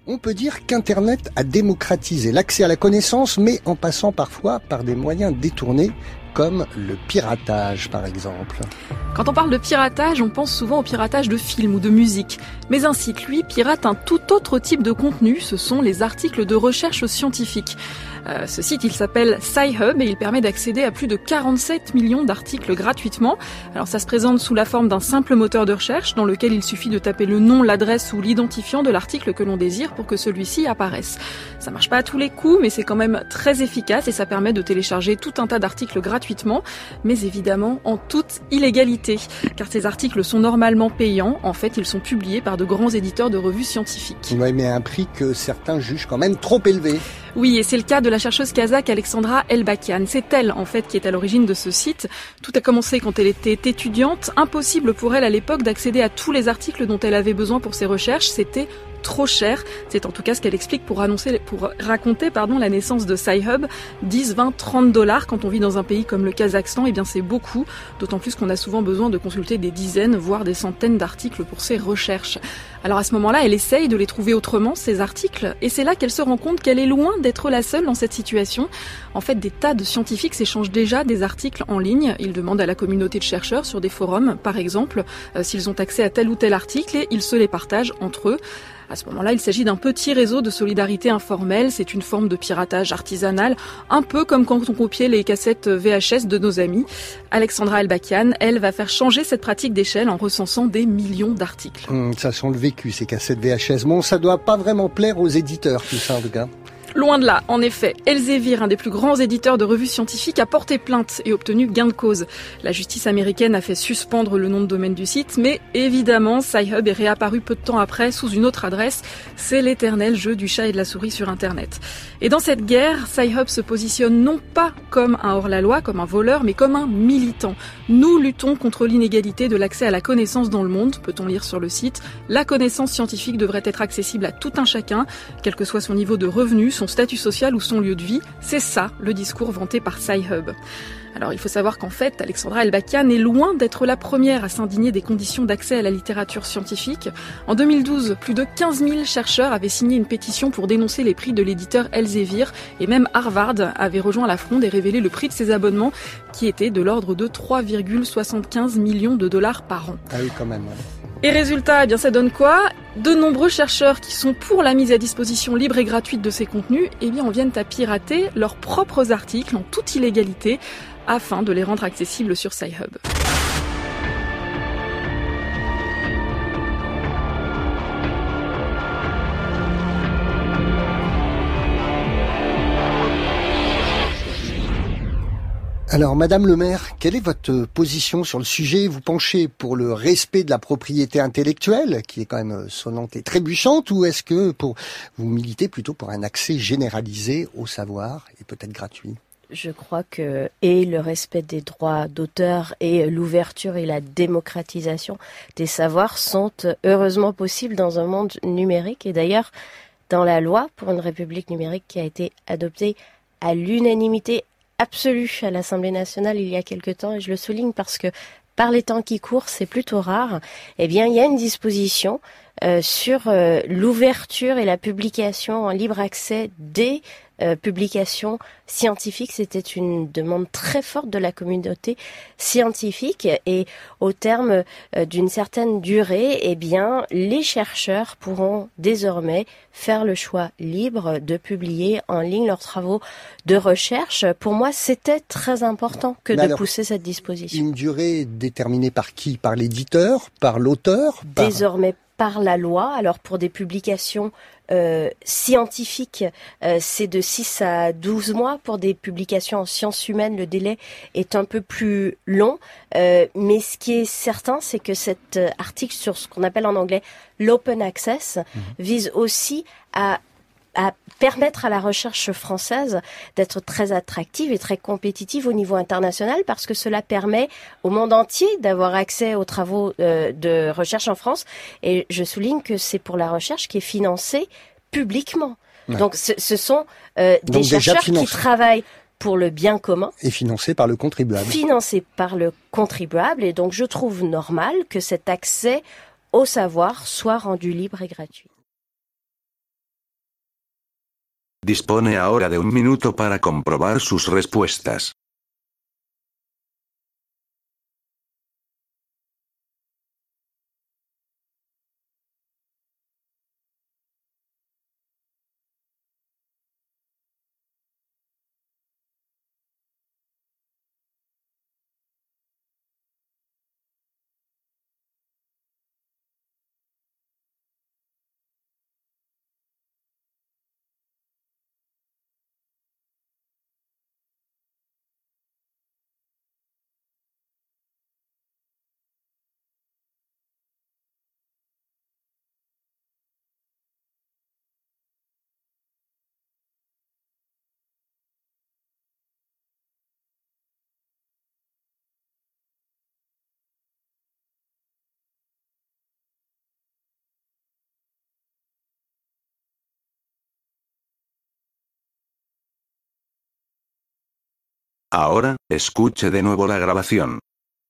On peut dire qu'Internet a démocratisé l'accès à la connaissance, mais en passant parfois par des moyens détournés, comme le piratage par exemple. Quand on parle de piratage, on pense souvent au piratage de films ou de musique. Mais un site, lui, pirate un tout autre type de contenu, ce sont les articles de recherche scientifique. Ce site, il s'appelle Sci-Hub et il permet d'accéder à plus de 47 millions d'articles gratuitement. Alors ça se présente sous la forme d'un simple moteur de recherche dans lequel il suffit de taper le nom, l'adresse ou l'identifiant de l'article que l'on désire pour que celui-ci apparaisse. Ça marche pas à tous les coups, mais c'est quand même très efficace et ça permet de télécharger tout un tas d'articles gratuitement, mais évidemment en toute illégalité. Car ces articles sont normalement payants. En fait, ils sont publiés par de grands éditeurs de revues scientifiques. Oui, mais à un prix que certains jugent quand même trop élevé. Oui, et c'est le cas de la chercheuse kazakh Alexandra Elbakian. C'est elle, en fait, qui est à l'origine de ce site. Tout a commencé quand elle était étudiante. Impossible pour elle, à l'époque, d'accéder à tous les articles dont elle avait besoin pour ses recherches. C'était trop cher. C'est en tout cas ce qu'elle explique pour raconter la naissance de Sci-Hub. 10, 20, 30 dollars quand on vit dans un pays comme le Kazakhstan, eh bien c'est beaucoup. D'autant plus qu'on a souvent besoin de consulter des dizaines, voire des centaines d'articles pour ses recherches. Alors à ce moment-là, elle essaye de les trouver autrement, ces articles, et c'est là qu'elle se rend compte qu'elle est loin d'être la seule dans cette situation. En fait, des tas de scientifiques s'échangent déjà des articles en ligne. Ils demandent à la communauté de chercheurs sur des forums, par exemple, s'ils ont accès à tel ou tel article et ils se les partagent entre eux. À ce moment-là, il s'agit d'un petit réseau de solidarité informelle. C'est une forme de piratage artisanal, un peu comme quand on copiait les cassettes VHS de nos amis. Alexandra Elbakian, elle, va faire changer cette pratique d'échelle en recensant des millions d'articles. Ça sent le vécu, ces cassettes VHS. Bon, ça doit pas vraiment plaire aux éditeurs, tout ça, en tout cas. Loin de là, en effet, Elsevier, un des plus grands éditeurs de revues scientifiques, a porté plainte et obtenu gain de cause. La justice américaine a fait suspendre le nom de domaine du site, mais évidemment, Sci-Hub est réapparu peu de temps après sous une autre adresse. C'est l'éternel jeu du chat et de la souris sur Internet. Et dans cette guerre, Sci-Hub se positionne non pas comme un hors-la-loi, comme un voleur, mais comme un militant. Nous luttons contre l'inégalité de l'accès à la connaissance dans le monde, peut-on lire sur le site. La connaissance scientifique devrait être accessible à tout un chacun, quel que soit son niveau de revenu, son statut social ou son lieu de vie. C'est ça, le discours vanté par Sci-Hub. Alors il faut savoir qu'en fait, Alexandra Elbakian est loin d'être la première à s'indigner des conditions d'accès à la littérature scientifique. En 2012, plus de 15 000 chercheurs avaient signé une pétition pour dénoncer les prix de l'éditeur Elsevier et même Harvard avait rejoint la fronde et révélé le prix de ses abonnements qui était de l'ordre de 3,75 millions de dollars par an. Ah oui, quand même. Ouais. Et résultat, eh bien ça donne quoi ? De nombreux chercheurs qui sont pour la mise à disposition libre et gratuite de ces contenus, eh bien, en viennent à pirater leurs propres articles en toute illégalité afin de les rendre accessibles sur Sci-Hub. Alors, Madame le maire, quelle est votre position sur le sujet ? Vous penchez pour le respect de la propriété intellectuelle, qui est quand même sonnante et trébuchante, ou est-ce que vous militez plutôt pour un accès généralisé au savoir et peut-être gratuit ? Je crois que le respect des droits d'auteur et l'ouverture et la démocratisation des savoirs sont heureusement possibles dans un monde numérique. Et d'ailleurs, dans la loi pour une république numérique qui a été adoptée à l'unanimité absolue à l'Assemblée nationale il y a quelque temps, et je le souligne parce que par les temps qui courent, c'est plutôt rare, eh bien, il y a une disposition sur l'ouverture et la publication en libre accès des publications scientifiques. C'était une demande très forte de la communauté scientifique et au terme d'une certaine durée, eh bien, les chercheurs pourront désormais faire le choix libre de publier en ligne leurs travaux de recherche. Pour moi, c'était très important que de pousser cette disposition. Une durée déterminée par qui ? Par l'éditeur ? Par l'auteur ? Désormais par la loi. Alors pour des publications scientifiques, c'est de 6 à 12 mois. Pour des publications en sciences humaines, le délai est un peu plus long. Mais ce qui est certain, c'est que cet article sur ce qu'on appelle en anglais l'open access vise aussi à permettre à la recherche française d'être très attractive et très compétitive au niveau international parce que cela permet au monde entier d'avoir accès aux travaux de recherche en France. Et je souligne que c'est pour la recherche qui est financée publiquement. Ouais. Donc ce sont des chercheurs qui travaillent pour le bien commun. Et financés par le contribuable. Financés par le contribuable. Et donc je trouve normal que cet accès au savoir soit rendu libre et gratuit. Dispone ahora de 1 minuto para comprobar sus respuestas. Ahora, escuche de nuevo la grabación.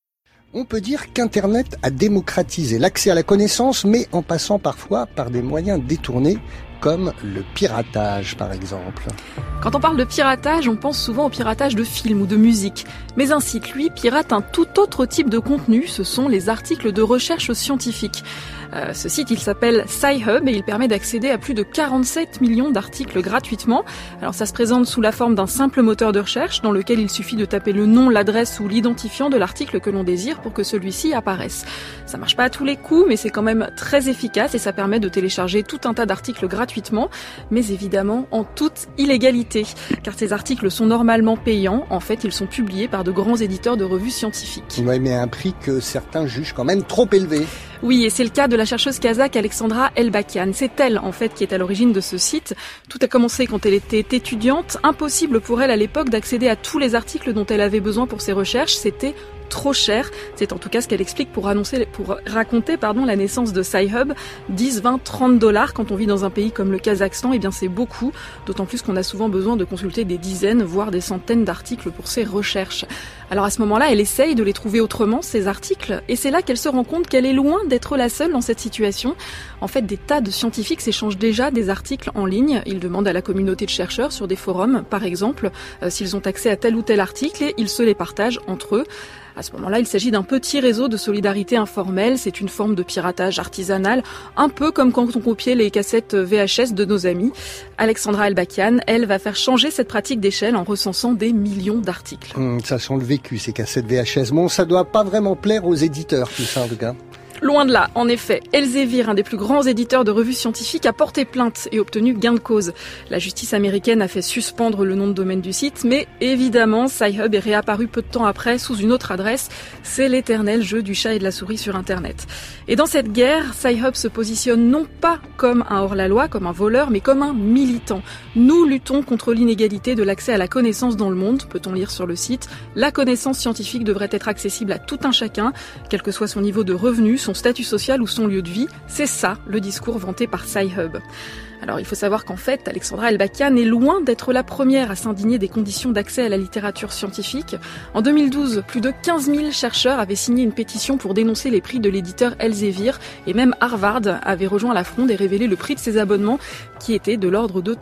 On peut dire qu'Internet a démocratisé l'accès à la connaissance, mais en passant parfois par des moyens détournés, comme le piratage par exemple. Quand on parle de piratage, on pense souvent au piratage de films ou de musique. Mais un site, lui, pirate un tout autre type de contenu, ce sont les articles de recherche scientifique. Ce site, il s'appelle Sci-Hub et il permet d'accéder à plus de 47 millions d'articles gratuitement. Alors ça se présente sous la forme d'un simple moteur de recherche dans lequel il suffit de taper le nom, l'adresse ou l'identifiant de l'article que l'on désire pour que celui-ci apparaisse. Ça marche pas à tous les coups, mais c'est quand même très efficace et ça permet de télécharger tout un tas d'articles gratuitement, mais évidemment en toute illégalité. Car ces articles sont normalement payants, en fait ils sont publiés par de grands éditeurs de revues scientifiques. Oui, mais à un prix que certains jugent quand même trop élevé. Oui, et c'est le cas de la chercheuse kazakh Alexandra Elbakyan. C'est elle, en fait, qui est à l'origine de ce site. Tout a commencé quand elle était étudiante. Impossible pour elle, à l'époque, d'accéder à tous les articles dont elle avait besoin pour ses recherches. C'était trop cher. C'est en tout cas ce qu'elle explique pour raconter la naissance de Sci-Hub. 10, 20, 30 $. Quand on vit dans un pays comme le Kazakhstan, eh bien c'est beaucoup. D'autant plus qu'on a souvent besoin de consulter des dizaines, voire des centaines d'articles pour ses recherches. Alors à ce moment-là, elle essaye de les trouver autrement, ces articles, et c'est là qu'elle se rend compte qu'elle est loin d'être la seule dans cette situation. En fait, des tas de scientifiques s'échangent déjà des articles en ligne. Ils demandent à la communauté de chercheurs sur des forums, par exemple, s'ils ont accès à tel ou tel article, et ils se les partagent entre eux. À ce moment-là, il s'agit d'un petit réseau de solidarité informelle. C'est une forme de piratage artisanal, un peu comme quand on copiait les cassettes VHS de nos amis. Alexandra Elbakyan, elle, va faire changer cette pratique d'échelle en recensant des millions d'articles. Ça sent le vécu, ces cassettes VHS. Bon, ça doit pas vraiment plaire aux éditeurs, tout ça, en tout cas. Loin de là, en effet. Elsevier, un des plus grands éditeurs de revues scientifiques, a porté plainte et obtenu gain de cause. La justice américaine a fait suspendre le nom de domaine du site, mais évidemment, Sci-Hub est réapparu peu de temps après sous une autre adresse. C'est l'éternel jeu du chat et de la souris sur Internet. Et dans cette guerre, Sci-Hub se positionne non pas comme un hors-la-loi, comme un voleur, mais comme un militant. Nous luttons contre l'inégalité de l'accès à la connaissance dans le monde, peut-on lire sur le site. La connaissance scientifique devrait être accessible à tout un chacun, quel que soit son niveau de revenu, son statut social ou son lieu de vie. C'est ça, le discours vanté par Sci-Hub. Alors il faut savoir qu'en fait, Alexandra Elbakyan est loin d'être la première à s'indigner des conditions d'accès à la littérature scientifique. En 2012, plus de 15 000 chercheurs avaient signé une pétition pour dénoncer les prix de l'éditeur Elsevier, et même Harvard avait rejoint la fronde et révélé le prix de ses abonnements, qui était de l'ordre de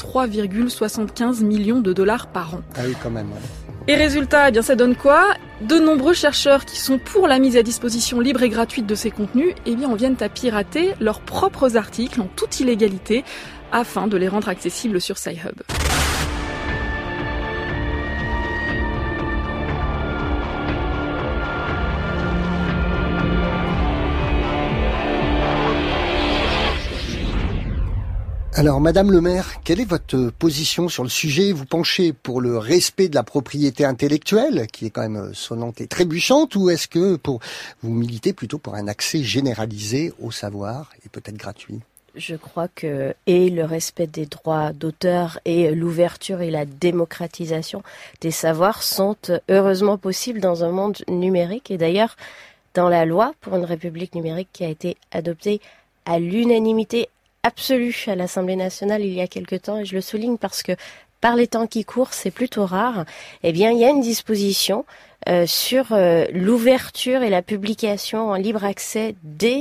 3,75 millions de $ par an. Ah oui, quand même, ouais. Et résultat, eh bien ça donne quoi ? De nombreux chercheurs qui sont pour la mise à disposition libre et gratuite de ces contenus, eh bien on viennent à pirater leurs propres articles en toute illégalité afin de les rendre accessibles sur Sci-Hub. Alors, Madame le maire, quelle est votre position sur le sujet ? Vous penchez pour le respect de la propriété intellectuelle, qui est quand même sonnante et trébuchante, ou est-ce que vous militez plutôt pour un accès généralisé au savoir et peut-être gratuit ? Je crois que le respect des droits d'auteur et l'ouverture et la démocratisation des savoirs sont heureusement possibles dans un monde numérique. Et d'ailleurs, dans la loi pour une république numérique qui a été adoptée à l'unanimité absolue à l'Assemblée nationale il y a quelque temps, et je le souligne parce que par les temps qui courent, c'est plutôt rare, eh bien, il y a une disposition sur l'ouverture et la publication en libre accès des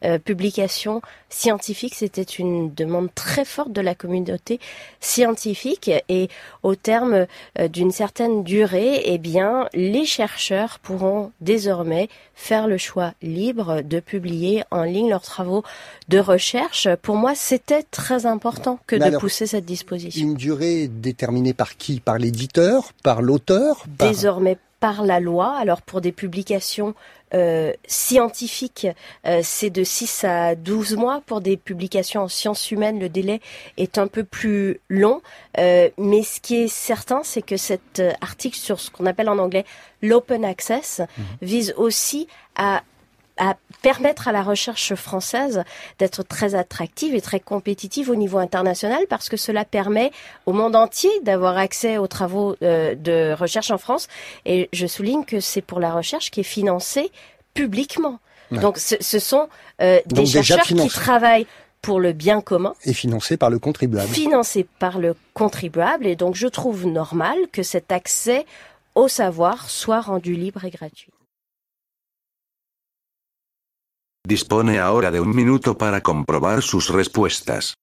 publications scientifiques. C'était une demande très forte de la communauté scientifique et au terme d'une certaine durée, eh bien, les chercheurs pourront désormais faire le choix libre de publier en ligne leurs travaux de recherche. Pour moi, c'était très important que de pousser cette disposition. Une durée déterminée par qui? Par l'éditeur? Par l'auteur? Désormais par la loi. Alors pour des publications scientifiques, c'est de 6 à 12 mois. Pour des publications en sciences humaines, le délai est un peu plus long. Mais ce qui est certain, c'est que cet article sur ce qu'on appelle en anglais l'open access vise aussi à permettre à la recherche française d'être très attractive et très compétitive au niveau international, parce que cela permet au monde entier d'avoir accès aux travaux de recherche en France. Et je souligne que c'est pour la recherche qui est financée publiquement. Ouais. Donc ce sont des chercheurs qui travaillent pour le bien commun. Et financés par le contribuable. Financés par le contribuable. Et donc je trouve normal que cet accès au savoir soit rendu libre et gratuit. Dispone ahora de 1 minuto para comprobar sus respuestas.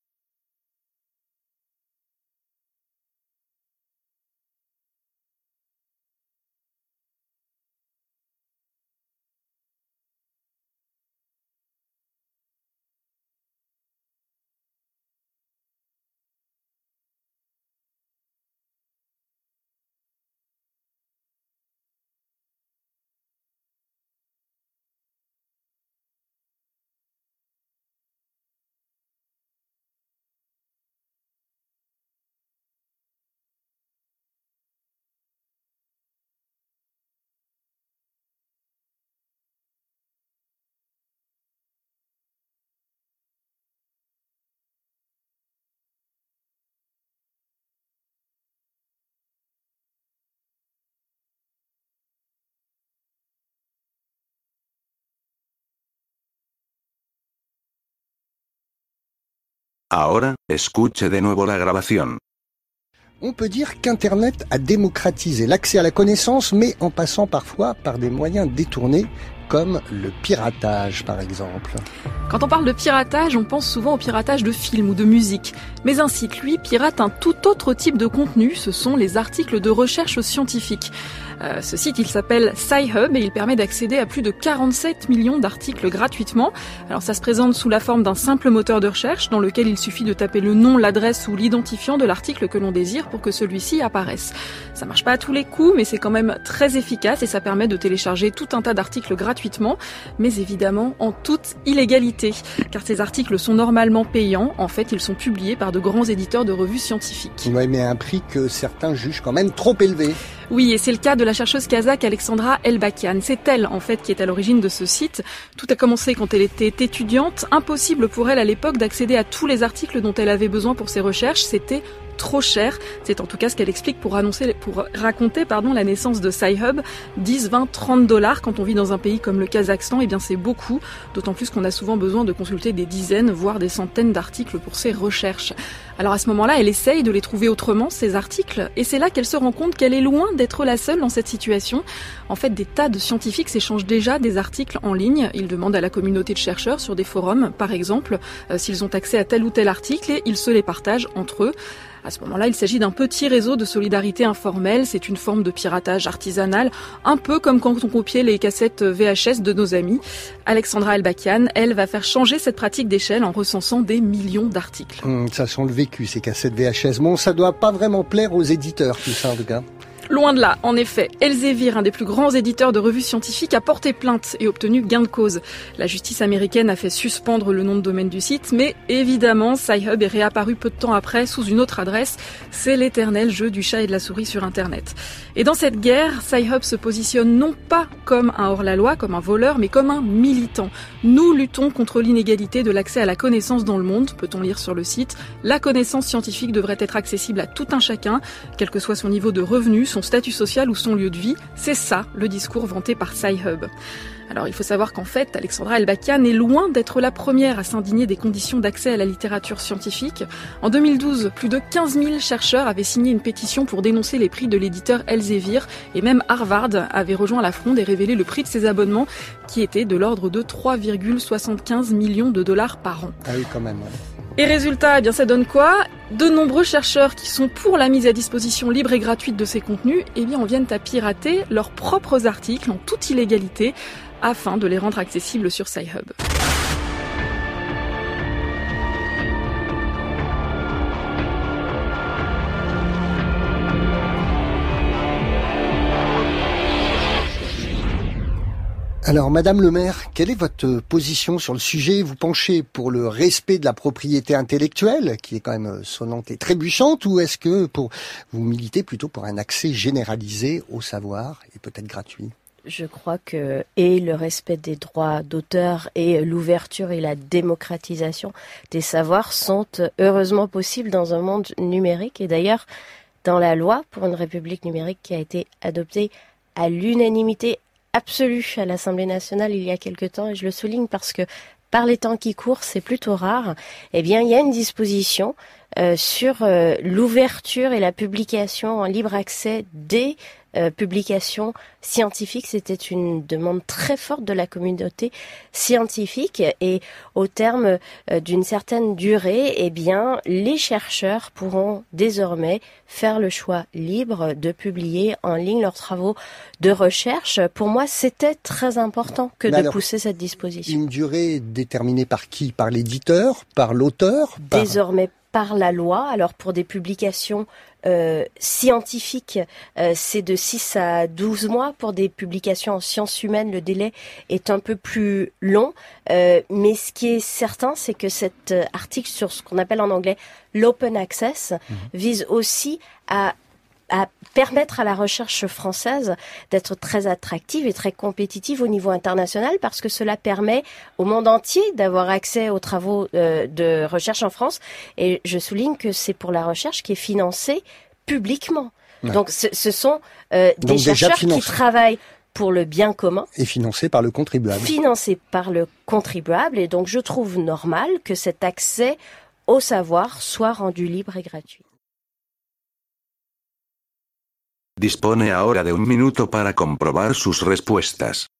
Ahora, escuche de nuevo la grabación. On peut dire qu'Internet a démocratisé l'accès à la connaissance, mais en passant parfois par des moyens détournés, comme le piratage par exemple. Quand on parle de piratage, on pense souvent au piratage de films ou de musique. Mais un site, lui, pirate un tout autre type de contenu, ce sont les articles de recherche scientifique. Ce site, il s'appelle Sci-Hub et il permet d'accéder à plus de 47 millions d'articles gratuitement. Alors ça se présente sous la forme d'un simple moteur de recherche dans lequel il suffit de taper le nom, l'adresse ou l'identifiant de l'article que l'on désire pour que celui-ci apparaisse. Ça marche pas à tous les coups, mais c'est quand même très efficace et ça permet de télécharger tout un tas d'articles gratuitement, mais évidemment en toute illégalité. Car ces articles sont normalement payants. En fait, ils sont publiés par de grands éditeurs de revues scientifiques. Oui, mais à un prix que certains jugent quand même trop élevé. Oui, et c'est le cas de la chercheuse kazakh Alexandra Elbakian. C'est elle, en fait, qui est à l'origine de ce site. Tout a commencé quand elle était étudiante. Impossible pour elle, à l'époque, d'accéder à tous les articles dont elle avait besoin pour ses recherches. C'était trop cher. C'est en tout cas ce qu'elle explique pour raconter la naissance de Sci-Hub. 10, 20, 30 $. Quand on vit dans un pays comme le Kazakhstan, eh bien c'est beaucoup. D'autant plus qu'on a souvent besoin de consulter des dizaines, voire des centaines d'articles pour ses recherches. Alors à ce moment-là, elle essaye de les trouver autrement, ces articles, et c'est là qu'elle se rend compte qu'elle est loin d'être la seule dans cette situation. En fait, des tas de scientifiques s'échangent déjà des articles en ligne. Ils demandent à la communauté de chercheurs sur des forums, par exemple, s'ils ont accès à tel ou tel article, et ils se les partagent entre eux. À ce moment-là, il s'agit d'un petit réseau de solidarité informelle. C'est une forme de piratage artisanal, un peu comme quand on copiait les cassettes VHS de nos amis. Alexandra Elbakian, elle, va faire changer cette pratique d'échelle en recensant des millions d'articles. Ça sent le vécu, ces cassettes VHS. Bon, ça doit pas vraiment plaire aux éditeurs, tout ça, en tout cas. Loin de là, en effet. Elsevier, un des plus grands éditeurs de revues scientifiques, a porté plainte et obtenu gain de cause. La justice américaine a fait suspendre le nom de domaine du site, mais évidemment, Sci-Hub est réapparu peu de temps après sous une autre adresse. C'est l'éternel jeu du chat et de la souris sur Internet. Et dans cette guerre, Sci-Hub se positionne non pas comme un hors-la-loi, comme un voleur, mais comme un militant. Nous luttons contre l'inégalité de l'accès à la connaissance dans le monde, peut-on lire sur le site. La connaissance scientifique devrait être accessible à tout un chacun, quel que soit son niveau de revenu, son son statut social ou son lieu de vie. C'est ça, le discours vanté par Sci-Hub. Alors il faut savoir qu'en fait, Alexandra Elbakyan est loin d'être la première à s'indigner des conditions d'accès à la littérature scientifique. En 2012, plus de 15 000 chercheurs avaient signé une pétition pour dénoncer les prix de l'éditeur Elsevier, et même Harvard avait rejoint la fronde et révélé le prix de ses abonnements, qui était de l'ordre de 3,75 millions de dollars par an. Ah oui, quand même. Ouais. Et résultat, eh bien ça donne quoi ? De nombreux chercheurs qui sont pour la mise à disposition libre et gratuite de ces contenus, eh bien, en viennent à pirater leurs propres articles en toute illégalité, afin de les rendre accessibles sur Sci-Hub. Alors, Madame le maire, quelle est votre position sur le sujet ? Vous penchez pour le respect de la propriété intellectuelle, qui est quand même sonnante et trébuchante, ou est-ce que vous militez plutôt pour un accès généralisé au savoir et peut-être gratuit ? Je crois que le respect des droits d'auteur et l'ouverture et la démocratisation des savoirs sont heureusement possibles dans un monde numérique. Et d'ailleurs, dans la loi pour une république numérique qui a été adoptée à l'unanimité absolue à l'Assemblée nationale il y a quelque temps, et je le souligne parce que par les temps qui courent, c'est plutôt rare, eh bien, il y a une disposition sur l'ouverture et la publication en libre accès des publications scientifiques. C'était une demande très forte de la communauté scientifique, et au terme d'une certaine durée, eh bien, les chercheurs pourront désormais faire le choix libre de publier en ligne leurs travaux de recherche. Pour moi, c'était très important que de pousser cette disposition. Une durée déterminée par qui ? Par l'éditeur ? Par l'auteur ? Désormais par la loi. Alors pour des publications scientifiques, c'est de 6 à 12 mois. Pour des publications en sciences humaines, le délai est un peu plus long. Mais ce qui est certain, c'est que cet article sur ce qu'on appelle en anglais l'open access vise aussi à permettre à la recherche française d'être très attractive et très compétitive au niveau international, parce que cela permet au monde entier d'avoir accès aux travaux de recherche en France. Et je souligne que c'est pour la recherche qui est financée publiquement. Ouais. Donc ce sont des chercheurs qui travaillent pour le bien commun. Et financés par le contribuable. Financés par le contribuable. Et donc je trouve normal que cet accès au savoir soit rendu libre et gratuit. Dispone ahora de 1 minuto para comprobar sus respuestas.